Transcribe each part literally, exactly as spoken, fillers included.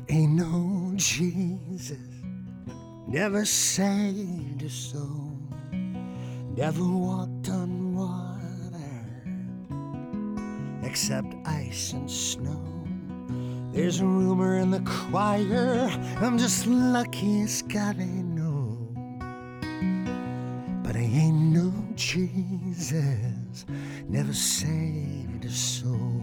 Ain't no Jesus, never saved a soul, never walked on water except ice and snow. There's a rumor in the choir, I'm just lucky as God I know. But I ain't no Jesus, never saved a soul.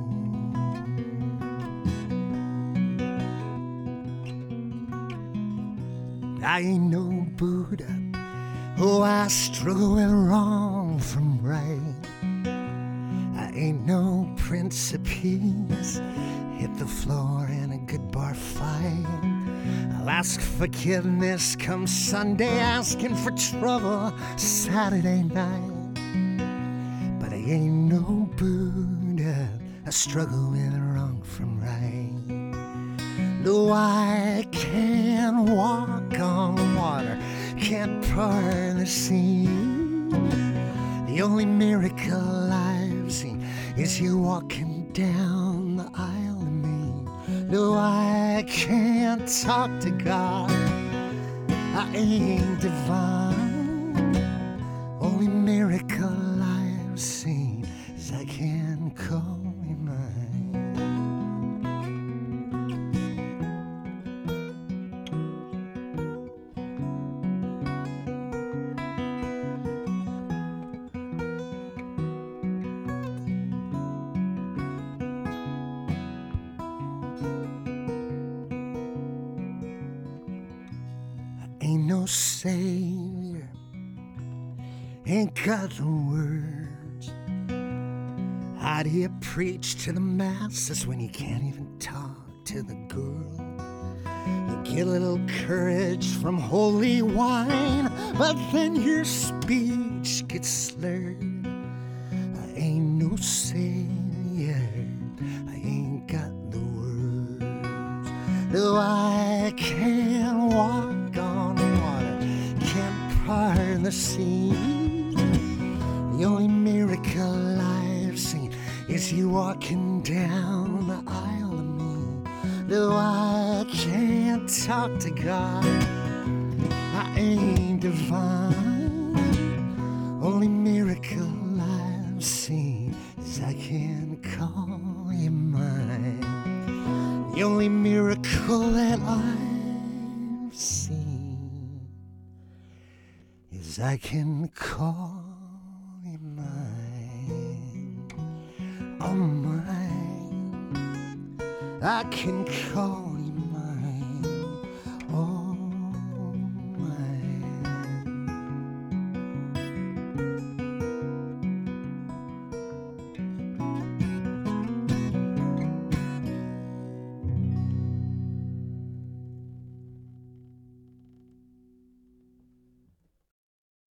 I ain't no Buddha, oh I struggle with wrong from right. I ain't no Prince of Peace, hit the floor in a good bar fight. I'll ask forgiveness come Sunday, asking for trouble Saturday night. But I ain't no Buddha, I struggle with wrong from right. No, I can't walk on water, can't part the sea. The only miracle I've seen is you walking down the aisle to me. No, I can't talk to God, I ain't divine. Only miracle I've seen is I can call you mine. Ain't no savior, ain't got the words. How do you preach to the masses when you can't even talk to the girl? You get a little courage from holy wine, but then your speech gets slurred. I ain't no savior, I ain't got the words. No, I can't walk on water, can't part the sea. The only miracle I've seen is you walking down the aisle to me. No, I can't talk to God, I ain't divine. Only miracle I've seen is I can call you mine. The only miracle that I've seen is I can call you mine. Oh mine, I can call